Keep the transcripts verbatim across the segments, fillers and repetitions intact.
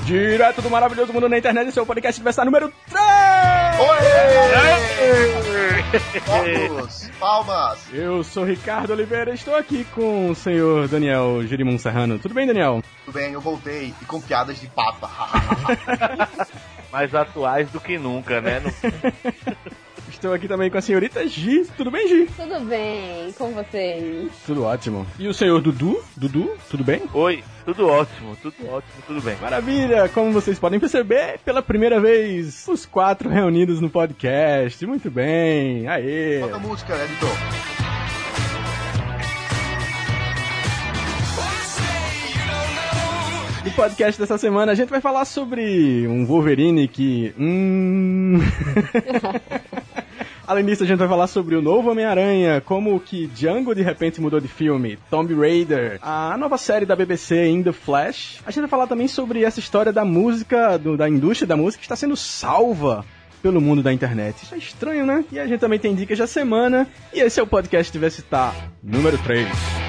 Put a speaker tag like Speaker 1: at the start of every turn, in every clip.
Speaker 1: Direto do maravilhoso mundo na internet, seu podcast vai estar número três!
Speaker 2: Oi! Vamos, palmas!
Speaker 1: Eu sou Ricardo Oliveira e estou aqui com o senhor Daniel Jerimum Serrano. Tudo bem, Daniel?
Speaker 2: Tudo bem, eu voltei e com piadas de papa.
Speaker 3: Mais atuais do que nunca, né? No...
Speaker 1: Estou aqui também com a senhorita Gi. Tudo bem, Gi?
Speaker 4: Tudo bem, com vocês?
Speaker 1: Tudo ótimo. E o senhor Dudu? Dudu, tudo bem?
Speaker 3: Oi, tudo ótimo, tudo ótimo, tudo bem.
Speaker 1: Maravilha! Como vocês podem perceber, pela primeira vez, os quatro reunidos no podcast. Muito bem, aê!
Speaker 2: Solta a música, editor.
Speaker 1: No podcast dessa semana a gente vai falar sobre um Wolverine que... Hum... Além disso, a gente vai falar sobre o novo Homem-Aranha, como que Django de repente mudou de filme, Tomb Raider, a nova série da B B C In The Flash. A gente vai falar também sobre essa história da música, do, da indústria da música que está sendo salva pelo mundo da internet. Isso é estranho, né? E a gente também tem dicas da semana, e esse é o podcast Diversitar número três.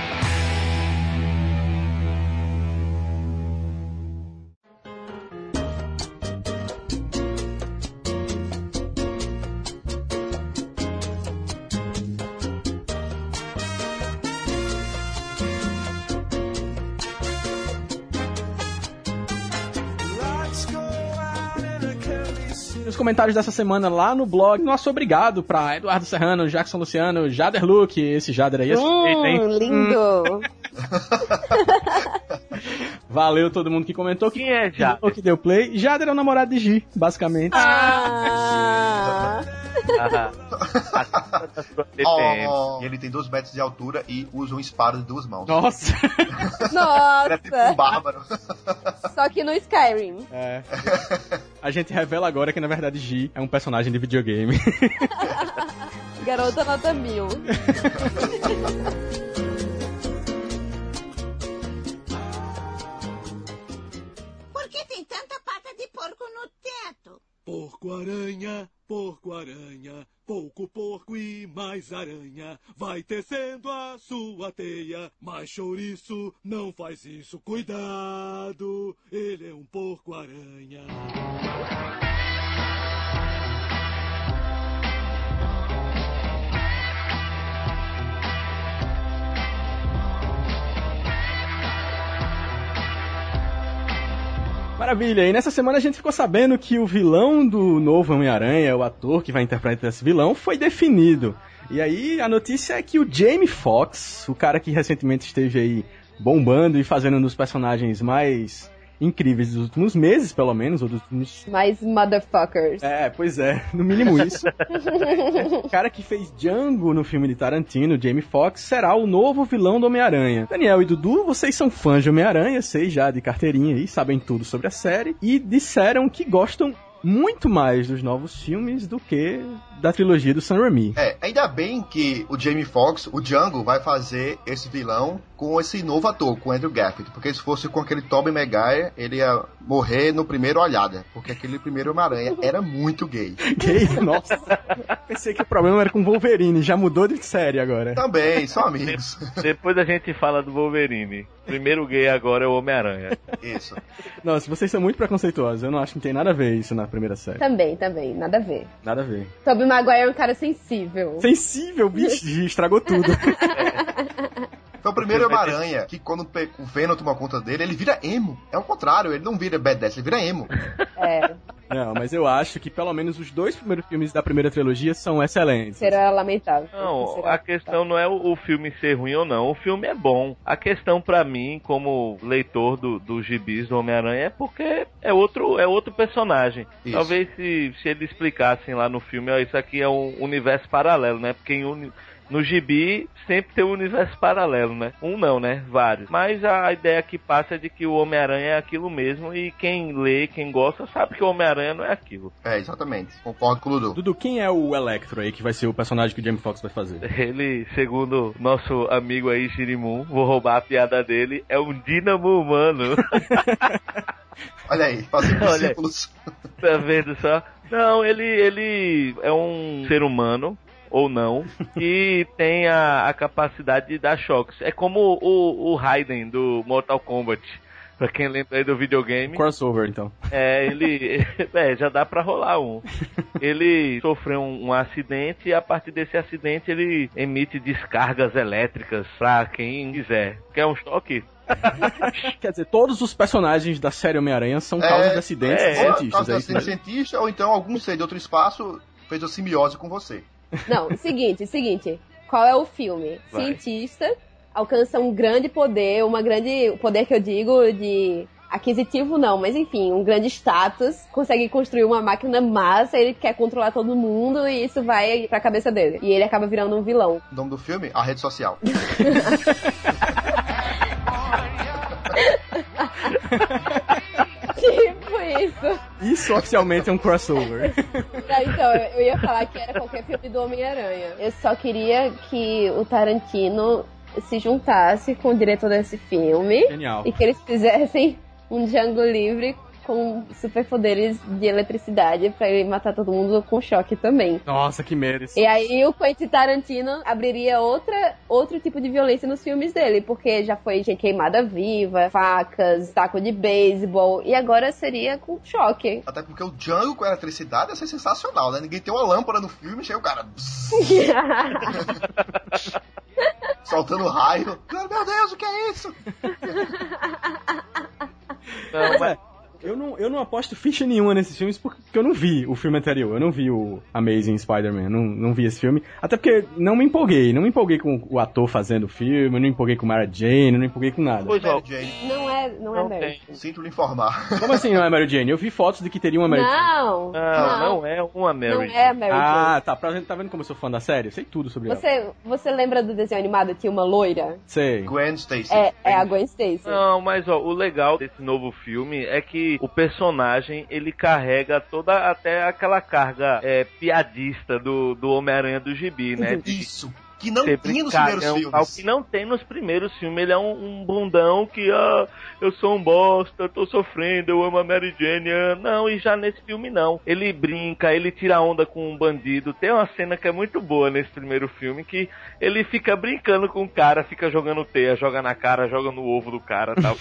Speaker 1: Os comentários dessa semana lá no blog. Nosso obrigado pra Eduardo Serrano, Jackson Luciano, Jader Luke, esse Jader aí. Esse...
Speaker 4: Hum,
Speaker 1: Eita, hein?
Speaker 4: lindo!
Speaker 1: Valeu todo mundo que comentou.
Speaker 3: Quem é Jader?
Speaker 1: Que deu play. Jader é o namorado de Gi, basicamente.
Speaker 4: Ah!
Speaker 2: Oh, ele tem dois metros de altura e usa um espada de duas mãos.
Speaker 1: Nossa!
Speaker 4: Nossa!
Speaker 2: É tipo um bárbaro.
Speaker 4: Só que no Skyrim.
Speaker 1: É. A gente revela agora que na verdade Gi é um personagem de videogame.
Speaker 4: Garota nota mil.
Speaker 5: Por que tem tanta pata de porco no teto?
Speaker 6: Porco-aranha, porco-aranha, pouco porco e mais aranha. Vai tecendo a sua teia, mas chouriço não faz isso. Cuidado, ele é um porco-aranha.
Speaker 1: Maravilha, e nessa semana a gente ficou sabendo que o vilão do novo Homem-Aranha, o ator que vai interpretar esse vilão, foi definido. E aí a notícia é que o Jamie Foxx, o cara que recentemente esteve aí bombando e fazendo um dos personagens mais incríveis dos últimos meses, pelo menos, ou dos últimos...
Speaker 4: Mais motherfuckers.
Speaker 1: É, pois é, no mínimo isso. O cara que fez Django no filme de Tarantino, Jamie Foxx, será o novo vilão do Homem-Aranha. Daniel e Dudu, vocês são fãs de Homem-Aranha, sei já de carteirinha aí, sabem tudo sobre a série, e disseram que gostam muito mais dos novos filmes do que da trilogia do Sam Raimi.
Speaker 2: É, ainda bem que o Jamie Foxx, o Django, vai fazer esse vilão com esse novo ator, com o Andrew Garfield, porque se fosse com aquele Tobey Maguire, ele ia morrer no primeiro olhada, porque aquele primeiro Homem-Aranha era muito gay.
Speaker 1: Gay? Nossa! Pensei que o problema era com o Wolverine, já mudou de série agora.
Speaker 2: Também, são amigos.
Speaker 3: Depois a gente fala do Wolverine. Primeiro gay agora é o Homem-Aranha.
Speaker 2: Isso.
Speaker 1: Nossa, vocês são muito preconceituosos, eu não acho que tem nada a ver isso na primeira série.
Speaker 4: Também, também, nada a ver.
Speaker 1: Nada a ver.
Speaker 4: Tobey Maguire é um cara sensível.
Speaker 1: Sensível, bicho, estragou tudo.
Speaker 2: Foi o primeiro Homem-Aranha que quando o Venom toma conta dele, ele vira emo. É o contrário, ele não vira badass, ele vira emo.
Speaker 4: É.
Speaker 1: Não, mas eu acho que pelo menos os dois primeiros filmes da primeira trilogia são excelentes.
Speaker 4: Será lamentável.
Speaker 3: Não,
Speaker 4: Será
Speaker 3: a questão não é o, o filme ser ruim ou não. O filme é bom. A questão pra mim, como leitor do, do gibis do Homem-Aranha, é porque é outro, é outro personagem.
Speaker 2: Isso.
Speaker 3: Talvez se, se eles explicassem lá no filme, ó, isso aqui é um universo paralelo, né? Porque em uni... no gibi sempre tem um universo paralelo, né? Um não, né? Vários. Mas a ideia que passa é de que o Homem-Aranha é aquilo mesmo e quem lê, quem gosta, sabe que o Homem-Aranha não é aquilo.
Speaker 2: É, exatamente. Concordo com o Dudu.
Speaker 1: Dudu, quem é o Electro aí que vai ser o personagem que o Jamie Foxx vai fazer?
Speaker 3: Ele, segundo nosso amigo aí, Shirimun, vou roubar a piada dele, é um dínamo humano.
Speaker 2: Olha aí, fazendo
Speaker 3: Olha aí.
Speaker 2: discípulos.
Speaker 3: Tá vendo só? Não, ele, ele é um ser humano, ou não, que tem a, a capacidade de dar choques. É como o, o Raiden do Mortal Kombat. Pra quem lembra aí do videogame.
Speaker 1: Crossover, então.
Speaker 3: É, ele... É, já dá pra rolar um. Ele sofreu um, um acidente e a partir desse acidente ele emite descargas elétricas pra quem quiser. Quer um choque?
Speaker 1: Quer dizer, todos os personagens da série Homem-Aranha são
Speaker 2: É,
Speaker 1: causas de acidentes
Speaker 3: é,
Speaker 1: de
Speaker 2: Ou
Speaker 1: cientistas.
Speaker 2: causa de
Speaker 1: É
Speaker 2: acidente
Speaker 1: isso, né?
Speaker 2: cientista, ou então algum ser de outro espaço fez a simbiose com você.
Speaker 4: Não, seguinte, seguinte. Qual é o filme?
Speaker 3: Vai.
Speaker 4: Cientista alcança um grande poder, uma grande... Poder que eu digo de... Aquisitivo não, mas enfim, um grande status, consegue construir uma máquina massa, ele quer controlar todo mundo e isso vai pra cabeça dele. E ele acaba virando um vilão.
Speaker 2: O nome do filme? A Rede Social.
Speaker 4: Tipo isso.
Speaker 1: Isso oficialmente é um crossover.
Speaker 4: Tá, então, eu ia falar que era qualquer filme do Homem-Aranha. Eu só queria que o Tarantino se juntasse com o diretor desse filme.
Speaker 1: Genial.
Speaker 4: E que eles fizessem um Django livre com superpoderes de eletricidade pra ele matar todo mundo com choque também.
Speaker 1: Nossa, que medo isso.
Speaker 4: E aí o Quentin Tarantino abriria outra, outro tipo de violência nos filmes dele, porque já foi gente queimada viva, facas, taco de beisebol, e agora seria com choque.
Speaker 2: Até porque o Django com eletricidade ia ser sensacional, né? Ninguém tem uma lâmpada no filme, chega o cara soltando raio. Meu Deus, o que é isso?
Speaker 3: Não, mas...
Speaker 1: Eu não, eu não aposto ficha nenhuma nesses filmes porque eu não vi o filme anterior. Eu não vi o Amazing Spider-Man. Não, não vi esse filme. Até porque não me empolguei. Não me empolguei com o ator fazendo o filme. Não me empolguei com Mary Jane. Não me empolguei com nada.
Speaker 3: Pois
Speaker 2: Mary
Speaker 3: ó,
Speaker 2: Jane.
Speaker 4: Não é, não é
Speaker 3: Não
Speaker 4: Mary.
Speaker 3: tem.
Speaker 2: Sinto lhe informar.
Speaker 1: Como assim não é Mary Jane? Eu vi fotos de que teria uma Mary Jane.
Speaker 4: Não,
Speaker 3: Não, não é uma Mary
Speaker 4: Não
Speaker 3: Jane.
Speaker 4: é a Mary
Speaker 1: Ah,
Speaker 4: Jane.
Speaker 1: tá. Pra gente, tá vendo como eu sou fã da série? Eu sei tudo sobre ela.
Speaker 4: Você, você lembra do desenho animado? Tinha uma loira?
Speaker 1: Sei.
Speaker 2: Gwen Stacy.
Speaker 4: É, é a Gwen Stacy.
Speaker 3: Não, mas ó, o legal desse novo filme é que o personagem, ele carrega toda até aquela carga é, piadista do, do Homem-Aranha do Gibi, né? De
Speaker 2: Isso. Que não
Speaker 3: ser
Speaker 2: tinha nos
Speaker 3: brincalhão,
Speaker 2: primeiros
Speaker 3: tal,
Speaker 2: filmes.
Speaker 3: que não tem nos primeiros filmes. Ele é um, um bundão que, ah, eu sou um bosta, tô sofrendo, eu amo a Mary Jane. Ah, não, e já nesse filme não. Ele brinca, ele tira onda com um bandido. Tem uma cena que é muito boa nesse primeiro filme, que ele fica brincando com o cara, fica jogando teia, joga na cara, joga no ovo do cara, tal.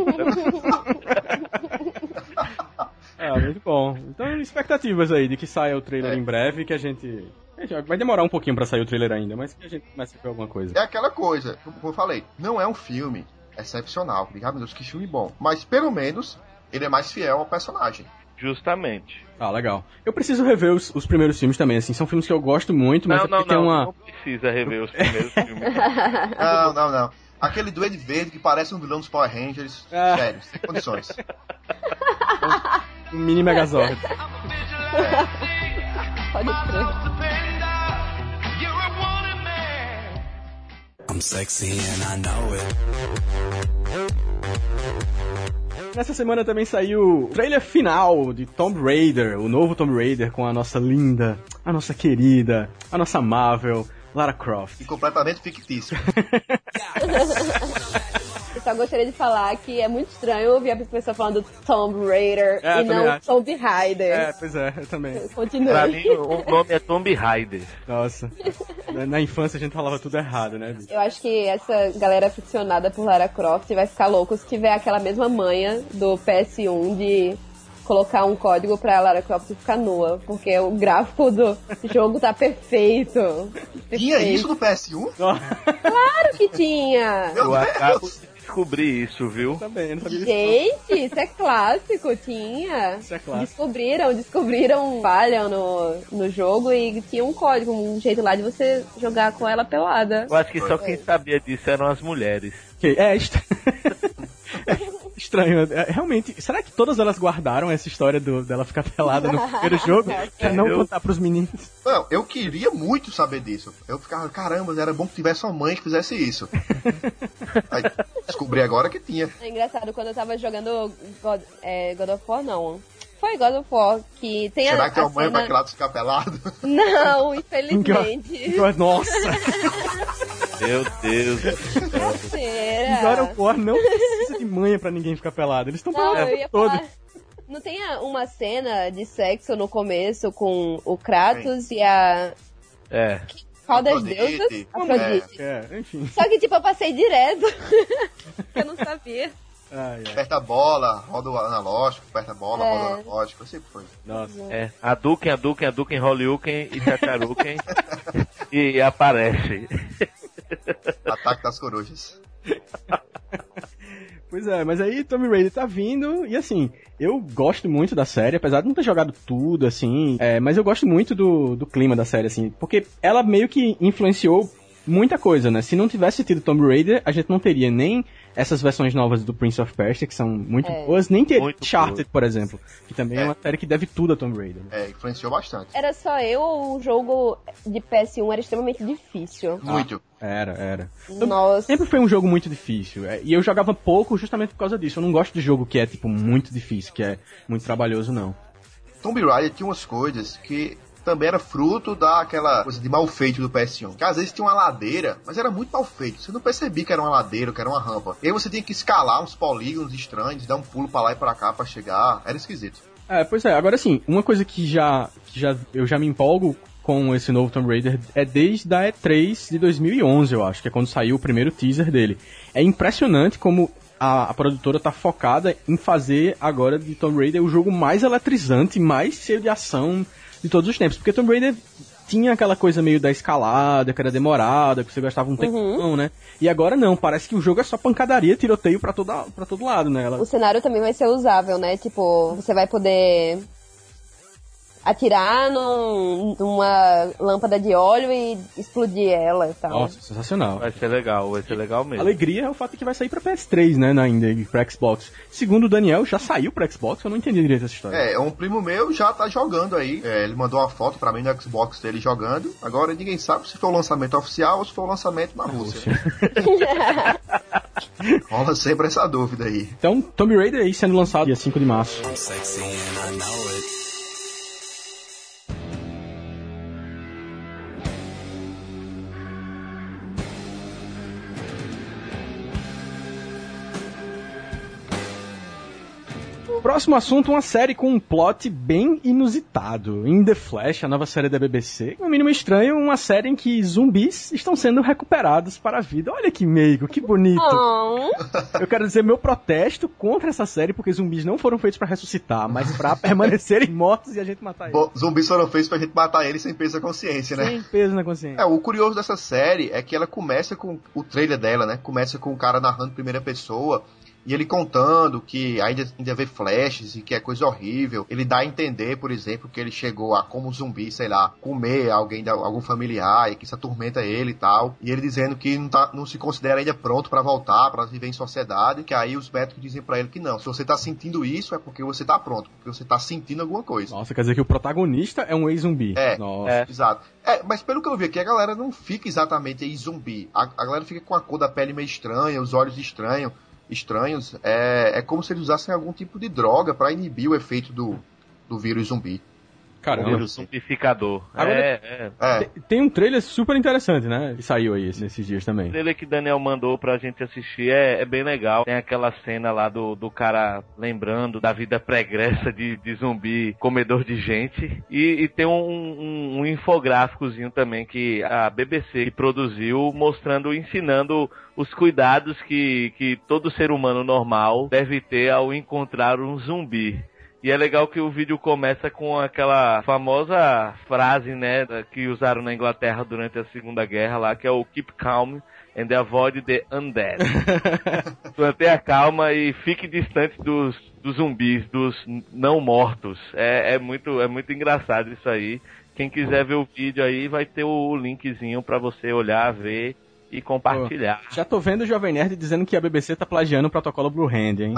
Speaker 1: Ah, muito bom. Então, expectativas aí de que saia o trailer
Speaker 2: É.
Speaker 1: em breve, que a gente... a gente- Vai demorar um pouquinho pra sair o trailer ainda, mas que a gente comece a ver alguma coisa.
Speaker 2: É aquela coisa, como eu falei, não é um filme excepcional. Ah, meu Deus, que filme bom. Mas pelo menos ele é mais fiel ao personagem.
Speaker 3: Justamente.
Speaker 1: Ah, legal. Eu preciso rever os, os primeiros filmes também, assim. São filmes que eu gosto muito, mas
Speaker 3: Não,
Speaker 1: é
Speaker 3: não,
Speaker 1: porque tem
Speaker 3: não,
Speaker 1: uma...
Speaker 3: não precisa rever os primeiros filmes.
Speaker 2: Não, não, não. Aquele Duende Verde que parece um vilão dos Power Rangers.
Speaker 1: Ah.
Speaker 2: Sério, sem condições.
Speaker 1: Um mini Megazord.
Speaker 4: Pode crer.
Speaker 7: I'm sexy and I know it.
Speaker 1: Nessa semana também saiu o trailer final de Tomb Raider, o novo Tomb Raider com a nossa linda, a nossa querida, a nossa amável Lara Croft.
Speaker 2: E completamente fictício.
Speaker 4: Eu só gostaria de falar que é muito estranho ouvir a pessoa falando Tomb Raider
Speaker 1: É,
Speaker 4: e
Speaker 1: eu também
Speaker 4: não
Speaker 1: acho.
Speaker 4: Tomb Raider.
Speaker 1: É, pois é, eu também.
Speaker 3: Pra
Speaker 4: Continue.
Speaker 3: mim, o nome é Tomb Raider.
Speaker 1: Nossa. Na, na infância a gente falava tudo errado, né, bicho?
Speaker 4: Eu acho que essa galera aficionada por Lara Croft vai ficar louco se tiver aquela mesma manha do P S um de colocar um código pra Lara Croft ficar nua, porque o gráfico do jogo tá perfeito.
Speaker 2: Tinha
Speaker 4: Perfeito.
Speaker 2: isso no P S um?
Speaker 4: Claro que tinha!
Speaker 2: Meu
Speaker 3: Eu acabo
Speaker 2: Deus!
Speaker 3: de descobrir isso, viu?
Speaker 1: Também, eu não sabia disso.
Speaker 4: Gente, isso é clássico, tinha.
Speaker 1: Isso é clássico.
Speaker 4: Descobriram, descobriram falha no, no jogo e tinha um código, um jeito lá de você jogar com ela pelada.
Speaker 3: Eu acho que só quem sabia disso eram as mulheres.
Speaker 1: Ok, é, est... estranho. É, realmente, será que todas elas guardaram essa história do, dela ficar pelada no primeiro jogo pra não
Speaker 3: Eu-
Speaker 1: contar pros meninos?
Speaker 2: Não, eu queria muito saber disso. Eu ficava, caramba, era bom que tivesse uma mãe que fizesse isso. Aí, descobri agora que tinha.
Speaker 4: É engraçado, quando eu tava jogando God, é, God of War, não. Foi God of War, que tem
Speaker 2: Será
Speaker 4: a,
Speaker 2: que tem
Speaker 4: a
Speaker 2: uma mãe
Speaker 4: cena...
Speaker 2: pra que lado ficar pelado?
Speaker 4: Não, infelizmente.
Speaker 1: Nossa!
Speaker 3: Meu Deus do céu.
Speaker 4: Besteira.
Speaker 1: God of War não precisa de manha pra ninguém ficar pelado. Eles estão
Speaker 4: Não,
Speaker 1: pelados
Speaker 4: eu
Speaker 1: o
Speaker 4: ia
Speaker 1: tempo todo.
Speaker 4: falar... Não tem a- uma cena de sexo no começo com o Kratos e a...
Speaker 3: É.
Speaker 4: Qual das
Speaker 2: Afrodite.
Speaker 4: deusas? Afrodite.
Speaker 1: É, enfim.
Speaker 4: Só que, tipo, eu passei direto. Eu não sabia.
Speaker 1: Ah, é.
Speaker 2: Aperta a bola, roda o analógico, aperta a bola,
Speaker 4: É.
Speaker 2: roda o analógico, sempre foi.
Speaker 1: Nossa.
Speaker 3: É, Hadouken, Hadouken, Hadouken, Horyuken e Chacharuken e aparece.
Speaker 2: Ataque das corujas.
Speaker 1: Pois é, mas aí Tomb Raider tá vindo e assim, eu gosto muito da série, apesar de não ter jogado tudo, assim, é, mas eu gosto muito do, do clima da série, assim, porque ela meio que influenciou muita coisa, né? Se não tivesse tido Tomb Raider, a gente não teria nem essas versões novas do Prince of Persia, que são muito
Speaker 4: É.
Speaker 1: boas, nem teria
Speaker 3: Muito
Speaker 1: Uncharted,
Speaker 3: boa.
Speaker 1: por exemplo, que também é.
Speaker 2: É.
Speaker 1: uma série que deve tudo a Tomb Raider. Né?
Speaker 2: É, influenciou bastante.
Speaker 4: Era só eu ou o jogo de P S um era extremamente difícil?
Speaker 2: Muito.
Speaker 1: Era, era.
Speaker 4: Nossa.
Speaker 1: Sempre foi um jogo muito difícil, é, e eu jogava pouco justamente por causa disso. Eu não gosto de jogo que é, tipo, muito difícil, que é muito trabalhoso, não.
Speaker 2: Tomb Raider tinha umas coisas que também era fruto daquela coisa de mal feito do P S um. Que às vezes tinha uma ladeira, mas era muito mal feito. Você não percebia que era uma ladeira, que era uma rampa. E aí você tinha que escalar uns polígonos estranhos, dar um pulo pra lá e pra cá pra chegar. Era esquisito.
Speaker 1: É, pois é. Agora sim, uma coisa que já, que já eu já me empolgo com esse novo Tomb Raider é desde a E três de dois mil e onze, eu acho, que é quando saiu o primeiro teaser dele. É impressionante como a, a produtora tá focada em fazer agora de Tomb Raider o jogo mais eletrizante, mais cheio de ação de todos os tempos, porque Tomb Raider tinha aquela coisa meio da escalada, que era demorada, que você gastava um tempão,
Speaker 4: Uhum.
Speaker 1: né? E agora não, parece que o jogo é só pancadaria, tiroteio pra, toda, pra todo lado, né? Ela...
Speaker 4: O cenário também vai ser usável, né? Tipo, você vai poder atirar num, numa lâmpada de óleo e explodir ela e tal.
Speaker 1: Nossa, sensacional.
Speaker 3: Vai ser legal, vai ser legal
Speaker 1: A
Speaker 3: mesmo.
Speaker 1: alegria é o fato de que vai sair pra P S três, né, ainda, e pra Xbox. Segundo o Daniel, já saiu pra Xbox, eu não entendi direito essa história.
Speaker 2: É, um primo meu já tá jogando aí. É, ele mandou uma foto pra mim no Xbox dele jogando. Agora ninguém sabe se foi o lançamento oficial ou se foi o lançamento na Rússia. Rola sempre essa dúvida aí.
Speaker 1: Então, Tomb Raider aí sendo lançado dia cinco de março.
Speaker 7: I'm sexy and I know it.
Speaker 1: Próximo assunto, uma série com um plot bem inusitado. In The Flash, a nova série da B B C. No mínimo estranho, uma série em que zumbis estão sendo recuperados para a vida. Olha que meigo, que bonito.
Speaker 4: Oh.
Speaker 1: Eu quero dizer meu protesto contra essa série, porque zumbis não foram feitos para ressuscitar, mas para permanecerem mortos e a gente matar eles.
Speaker 2: Bom, zumbis foram feitos pra gente matar eles sem peso na consciência, né?
Speaker 1: Sem peso na consciência.
Speaker 2: É, o curioso dessa série é que ela começa com o trailer dela, né? Começa com o cara narrando em primeira pessoa e ele contando que ainda, ainda vê flashes e que é coisa horrível. Ele dá a entender, por exemplo, que ele chegou a, como zumbi, sei lá, comer alguém, da- algum familiar e que isso atormenta ele e tal. E ele dizendo que não, tá, não se considera ainda pronto pra voltar, pra viver em sociedade. Que aí os médicos dizem pra ele que não. Se você tá sentindo isso é porque você tá pronto, porque você tá sentindo alguma coisa.
Speaker 1: Nossa, quer dizer que o protagonista é um ex-zumbi.
Speaker 2: É.
Speaker 1: Nossa.
Speaker 3: É.
Speaker 2: Exato. É, mas pelo que eu vi aqui, a galera não fica exatamente aí zumbi. A, a galera fica com a cor da pele meio estranha, os olhos estranhos. estranhos. É, é como se eles usassem algum tipo de droga pra inibir o efeito do, do vírus zumbi.
Speaker 1: Caramba.
Speaker 3: Vírus zumbificador.
Speaker 1: Agora-
Speaker 3: É, é.
Speaker 2: É,
Speaker 1: Tem- Tem um trailer super interessante, né? Que saiu aí nesses dias também.
Speaker 3: O trailer que Daniel mandou pra gente assistir é, é bem legal. Tem aquela cena lá do, do cara lembrando da vida pregressa de, de zumbi comedor de gente. E, e tem um, um, um infográficozinho também que a B B C produziu, mostrando, ensinando os cuidados que, que todo ser humano normal deve ter ao encontrar um zumbi. E é legal que o vídeo começa com aquela famosa frase, né, da- que usaram na Inglaterra durante a Segunda Guerra lá, que é o Keep calm and avoid the undead. Mantenha calma e fique distante dos, dos zumbis, dos n- não mortos. É, é muito, é muito engraçado isso aí. Quem quiser ver o vídeo aí, vai ter o linkzinho pra você olhar, ver e compartilhar.
Speaker 1: Já tô vendo o Jovem Nerd dizendo que a B B C tá plagiando o protocolo Blue Hand, hein?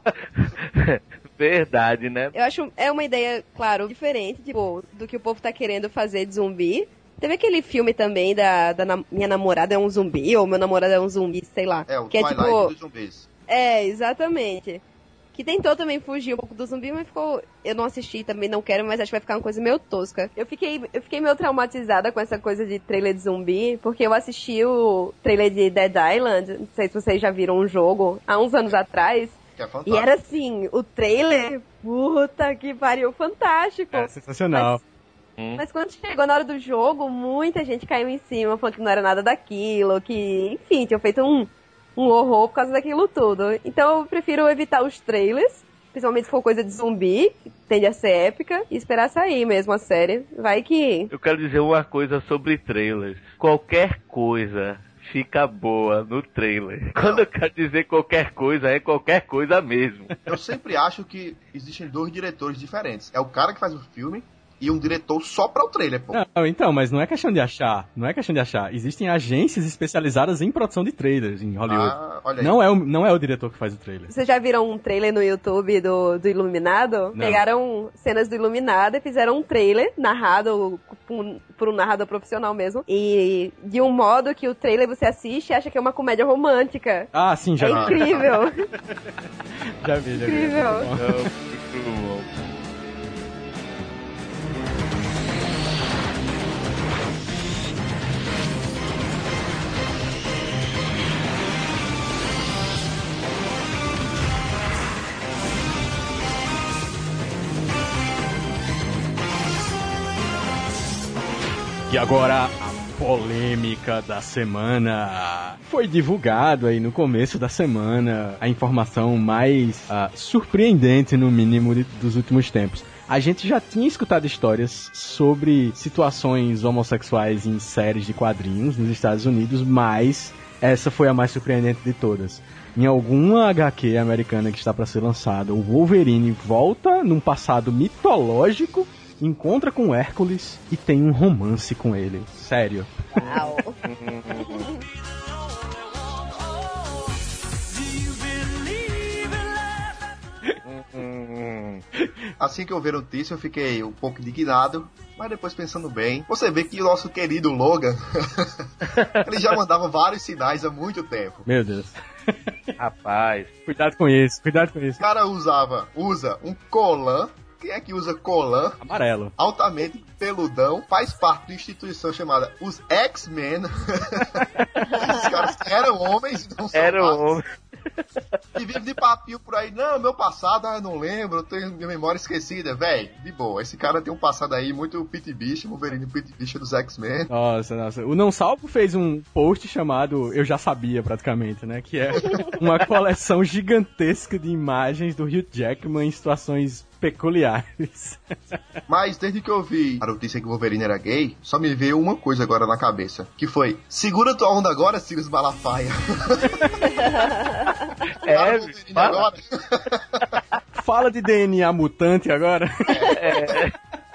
Speaker 3: Verdade, né?
Speaker 4: Eu acho é uma ideia, claro, diferente, tipo, do que o povo tá querendo fazer de zumbi. Teve aquele filme também da, da na- Minha Namorada é um Zumbi, ou Meu Namorado é um Zumbi, sei lá.
Speaker 2: é o
Speaker 4: que é
Speaker 2: Twilight
Speaker 4: tipo.
Speaker 2: dos zumbis.
Speaker 4: É, exatamente. Que tentou também fugir um pouco do zumbi, mas ficou. Eu não assisti, também não quero, mas acho que vai ficar uma coisa meio tosca. Eu fiquei, eu fiquei meio traumatizada com essa coisa de trailer de zumbi, porque eu assisti o trailer de Dead Island, não sei se vocês já viram um jogo, há uns anos atrás.
Speaker 2: Que é
Speaker 4: E
Speaker 2: fantástico.
Speaker 4: era assim, o trailer, puta que pariu, fantástico.
Speaker 1: É sensacional.
Speaker 3: Hum.
Speaker 4: Mas quando chegou na hora do jogo, muita gente caiu em cima, falando que não era nada daquilo, que, enfim, tinham feito um, um horror por causa daquilo tudo. Então eu prefiro evitar os trailers, principalmente se for coisa de zumbi, que tende a ser épica, e esperar sair mesmo a série. Vai que...
Speaker 3: Eu quero dizer uma coisa sobre trailers. Qualquer coisa fica boa no trailer. Quando eu quero dizer qualquer coisa, é qualquer coisa mesmo.
Speaker 2: Eu sempre acho que existem dois diretores diferentes. É o cara que faz o filme e um diretor só pra o trailer, pô.
Speaker 1: Não, então, mas não é questão de achar. Não é questão de achar. Existem agências especializadas em produção de trailers em Hollywood.
Speaker 2: Ah, olha aí.
Speaker 1: Não é, o, não é o diretor que faz o trailer.
Speaker 4: Vocês já viram um trailer no YouTube do, do Iluminado?
Speaker 1: Não.
Speaker 4: Pegaram cenas do Iluminado e fizeram um trailer narrado por um, por um narrador profissional mesmo. E de um modo que o trailer você assiste e acha que é uma comédia romântica.
Speaker 1: Ah, sim, já
Speaker 4: É
Speaker 1: vi.
Speaker 4: incrível.
Speaker 1: Já vi, já vi.
Speaker 4: Incrível.
Speaker 3: Não, muito bom.
Speaker 1: E agora, a polêmica da semana. Foi divulgado aí no começo da semana a informação mais uh, surpreendente, no mínimo, de, dos últimos tempos. A gente já tinha escutado histórias sobre situações homossexuais em séries de quadrinhos nos Estados Unidos, mas essa foi a mais surpreendente de todas. Em alguma agá quê americana que está para ser lançada, o Wolverine volta num passado mitológico, encontra com Hércules e tem um romance com ele. Sério.
Speaker 4: Uau.
Speaker 2: Assim que eu vi a notícia, eu fiquei um pouco indignado, mas depois pensando bem, você vê que o nosso querido Logan, ele já mandava vários sinais há muito tempo.
Speaker 1: Meu Deus.
Speaker 3: Rapaz.
Speaker 1: Cuidado com isso, cuidado com isso.
Speaker 2: O cara usava, usa um colã. Quem é que usa colã?
Speaker 1: Amarelo.
Speaker 2: Altamente peludão, faz parte de uma instituição chamada os X-Men. Esses caras eram homens, não são
Speaker 3: Era
Speaker 2: mais.
Speaker 3: um homem.
Speaker 2: E vive de papinho por aí. Não, meu passado, ah, eu não lembro, eu tenho minha memória esquecida. Véi, de boa. Esse cara tem um passado aí muito Pete Bicho, Wolverine Pete Bicho dos X-Men.
Speaker 1: Nossa, nossa. O Não Salvo fez um post chamado Eu Já Sabia, praticamente, né? Que é uma coleção gigantesca de imagens do Hugh Jackman em situações peculiares.
Speaker 2: Mas desde que eu vi a notícia que o Wolverine era gay, só me veio uma coisa agora na cabeça. Que foi, segura tua onda agora, Sirius Malafaia.
Speaker 3: É,
Speaker 2: Cara, o Wolverine
Speaker 3: fala.
Speaker 2: agora.
Speaker 1: Fala de D N A mutante agora.
Speaker 3: É.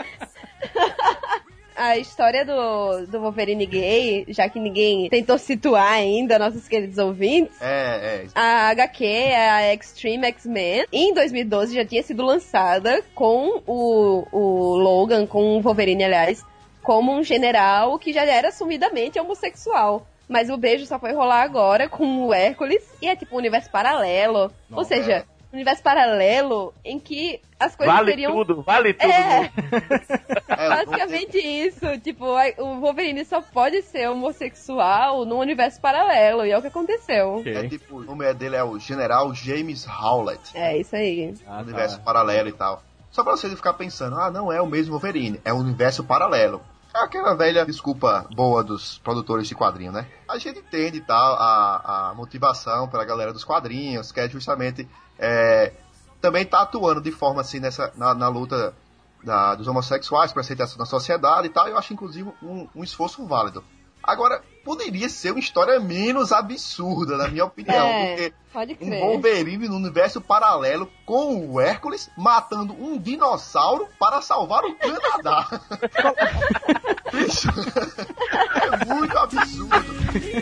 Speaker 4: A história do, do Wolverine gay, já que ninguém tentou situar ainda, nossos queridos ouvintes,
Speaker 2: É, é.
Speaker 4: a agá quê é a Extreme X-Men. Em dois mil e doze já tinha sido lançada com o, o Logan, com o Wolverine, aliás, como um general que já era assumidamente homossexual. Mas o beijo só foi rolar agora com o Hércules e é tipo um universo paralelo.
Speaker 1: Não,
Speaker 4: Ou seja,
Speaker 2: é.
Speaker 4: um universo paralelo em que as coisas
Speaker 3: Vale
Speaker 4: seriam...
Speaker 3: tudo, vale tudo.
Speaker 4: É,
Speaker 2: É,
Speaker 4: basicamente isso. Tipo, o Wolverine só pode ser homossexual num universo paralelo. E é o que aconteceu.
Speaker 1: Ok.
Speaker 2: É tipo, o nome dele é o General James Howlett.
Speaker 4: É, isso aí.
Speaker 1: Ah,
Speaker 2: Universo
Speaker 1: tá.
Speaker 2: paralelo e tal. Só pra você ficar pensando, ah, não é o mesmo Wolverine, é um universo paralelo. É aquela velha desculpa boa dos produtores de quadrinho, né? A gente entende e tal, a, a motivação pela galera dos quadrinhos, que é justamente é, também tá atuando de forma assim nessa, na, na luta da, dos homossexuais para aceitação na sociedade e tal. Eu acho inclusive um, um esforço válido. Agora, poderia ser uma história menos absurda, na minha opinião,
Speaker 4: É,
Speaker 2: porque
Speaker 4: pode
Speaker 2: um
Speaker 4: crer.
Speaker 2: Wolverine no universo paralelo com o Hércules matando um dinossauro para salvar o Canadá. Bicho, é muito absurdo.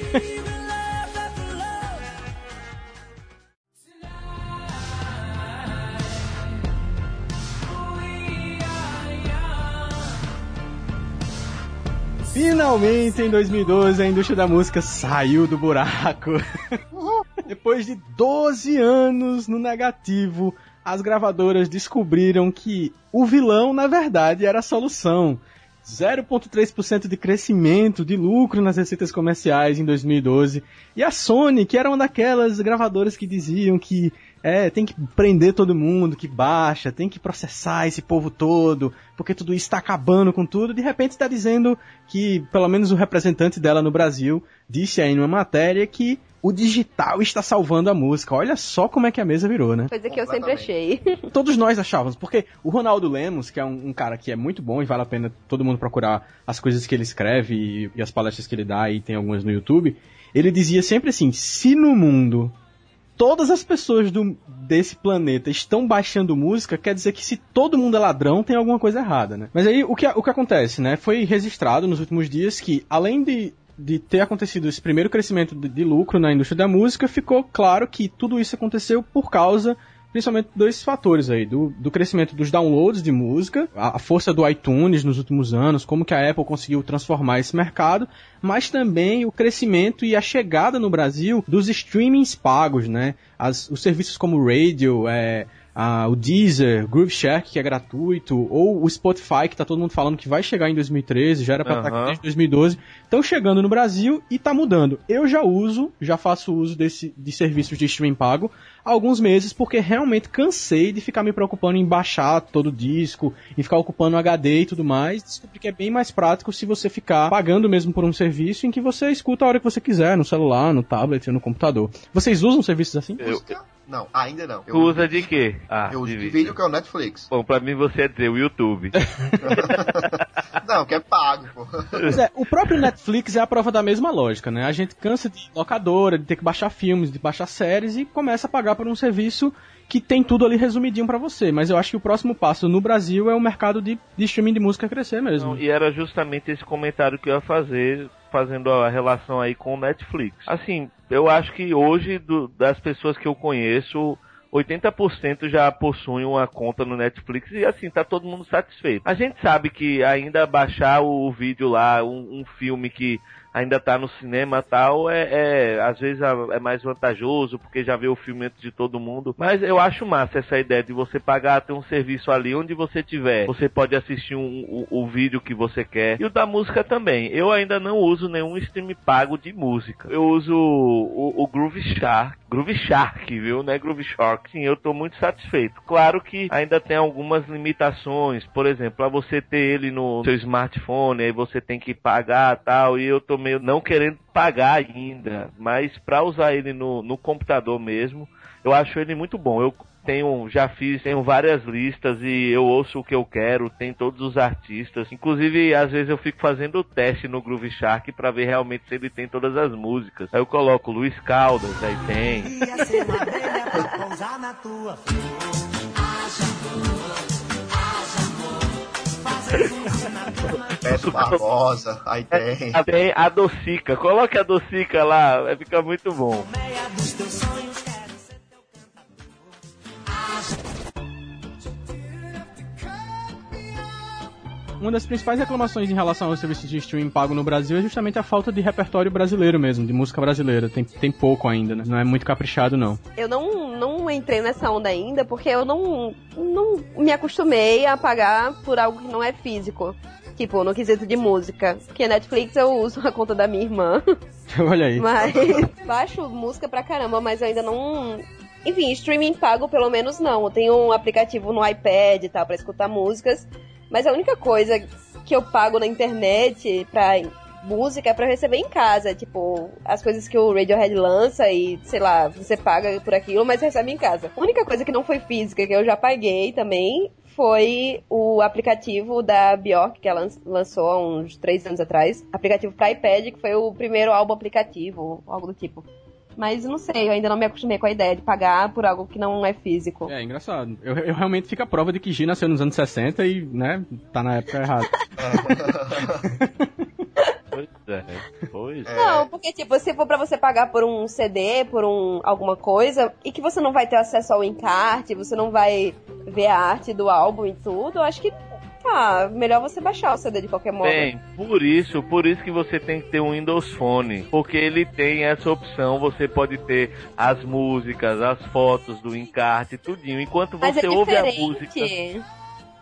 Speaker 1: Finalmente, em dois mil e doze, a indústria da música saiu do buraco. Depois de doze anos no negativo, as gravadoras descobriram que o vilão, na verdade, era a solução. zero vírgula três por cento de crescimento de lucro nas receitas comerciais em dois mil e doze. E a Sony, que era uma daquelas gravadoras que diziam que é, tem que prender todo mundo que baixa, tem que processar esse povo todo, porque tudo isso está acabando com tudo. De repente está dizendo que, pelo menos o representante dela no Brasil, disse aí numa matéria que o digital está salvando a música. Olha só como é que a mesa virou, né?
Speaker 4: Coisa que eu sempre achei.
Speaker 1: Todos nós achávamos, porque o Ronaldo Lemos, que é um, um cara que é muito bom e vale a pena todo mundo procurar as coisas que ele escreve e, e as palestras que ele dá, e tem algumas no YouTube, ele dizia sempre assim, se no mundo todas as pessoas do, desse planeta estão baixando música, quer dizer que se todo mundo é ladrão, tem alguma coisa errada, né? Mas aí, o que, o que acontece, né? Foi registrado nos últimos dias que, além de, de ter acontecido esse primeiro crescimento de, de lucro na indústria da música, ficou claro que tudo isso aconteceu por causa, principalmente, dois fatores aí, do, do crescimento dos downloads de música, a, a força do iTunes nos últimos anos, como que a Apple conseguiu transformar esse mercado, mas também o crescimento e a chegada no Brasil dos streamings pagos, né? As, os serviços como o Radio, é, a, o Deezer, Groove Shark, que é gratuito, ou o Spotify, que tá todo mundo falando que vai chegar em dois mil e treze, já era pra estar aqui desde dois mil e doze, estão chegando no Brasil e tá mudando. Eu já uso, já faço uso desse, de serviços de streaming pago há alguns meses, porque realmente cansei de ficar me preocupando em baixar todo o disco, em ficar ocupando o H D e tudo mais. Descobri que é bem mais prático se você ficar pagando mesmo por um serviço em que você escuta a hora que você quiser, no celular, no tablet, no computador. Vocês usam serviços assim?
Speaker 2: Eu... Não, ainda não.
Speaker 3: Eu usa de quê?
Speaker 2: Ah, eu uso de vídeo. vídeo que é o Netflix.
Speaker 3: Bom, pra mim você é dizer o YouTube.
Speaker 2: Não, que é pago, pô.
Speaker 1: Pois é, o próprio Netflix é a prova da mesma lógica, né? A gente cansa de locadora, de ter que baixar filmes, de baixar séries e começa a pagar por um serviço que tem tudo ali resumidinho pra você. Mas eu acho que o próximo passo no Brasil é o mercado de, de streaming de música crescer mesmo.
Speaker 3: Não, e era justamente esse comentário que eu ia fazer, fazendo a relação aí com o Netflix. Assim, eu acho que hoje, do, das pessoas que eu conheço, oitenta por cento já possuem uma conta no Netflix e assim, tá todo mundo satisfeito. A gente sabe que ainda baixar o, o vídeo lá, um, um filme que ainda tá no cinema e tal, é, é, às vezes é mais vantajoso, porque já vê o filme antes de todo mundo. Mas eu acho massa essa ideia de você pagar, ter um serviço ali onde você tiver. Você pode assistir um, o, o vídeo que você quer. E o da música também. Eu ainda não uso nenhum stream pago de música. Eu uso o, o Groove Shark. Groove Shark, viu? Não é Groove Shark. Sim, eu tô muito satisfeito. Claro que ainda tem algumas limitações. Por exemplo, pra você ter ele no seu smartphone, aí você tem que pagar e tal. E eu tô meio não querendo pagar ainda. Mas pra usar ele no, no computador mesmo, eu acho ele muito bom. Eu tenho, já fiz, tenho várias listas e eu ouço o que eu quero, tem todos os artistas. Inclusive, às vezes eu fico fazendo o teste no Groove Shark pra ver realmente se ele tem todas as músicas. Aí eu coloco Luiz Caldas, aí tem.
Speaker 2: Beto Barbosa, aí tem.
Speaker 3: Tem a Docica, coloque a Docica lá, vai ficar muito bom.
Speaker 1: Uma das principais reclamações em relação aos serviços de streaming pago no Brasil é justamente a falta de repertório brasileiro mesmo, de música brasileira. Tem, tem pouco ainda, né? Não é muito caprichado, não.
Speaker 4: Eu não, não entrei nessa onda ainda porque eu não, não me acostumei a pagar por algo que não é físico. Tipo, no quesito de música. Porque Netflix eu uso a conta da minha irmã.
Speaker 1: Olha aí.
Speaker 4: Mas baixo música pra caramba, mas eu ainda não... Enfim, streaming pago pelo menos não. Eu tenho um aplicativo no iPad e tal pra escutar músicas. Mas a única coisa que eu pago na internet pra música é pra receber em casa. Tipo, as coisas que o Radiohead lança e, sei lá, você paga por aquilo, mas recebe em casa. A única coisa que não foi física, que eu já paguei também, foi o aplicativo da Björk, que ela lançou há uns três anos atrás. Aplicativo pra iPad, que foi o primeiro álbum aplicativo, algo do tipo. Mas não sei, eu ainda não me acostumei com a ideia de pagar por algo que não é físico.
Speaker 1: É, engraçado. Eu, eu realmente fico a prova de que G nasceu nos anos sessenta e, né, tá na época errada.
Speaker 3: Pois é, pois é.
Speaker 4: Não, porque tipo, se for pra você pagar por um C D, por um alguma coisa, e que você não vai ter acesso ao encarte, você não vai ver a arte do álbum e tudo, eu acho que tá, melhor você baixar o C D de qualquer modo.
Speaker 3: Bem, por isso, por isso que você tem que ter um Windows Phone, porque ele tem essa opção, você pode ter as músicas, as fotos do encarte, tudinho, enquanto
Speaker 4: Mas
Speaker 3: você
Speaker 4: é
Speaker 3: ouve a
Speaker 4: diferente.
Speaker 3: música.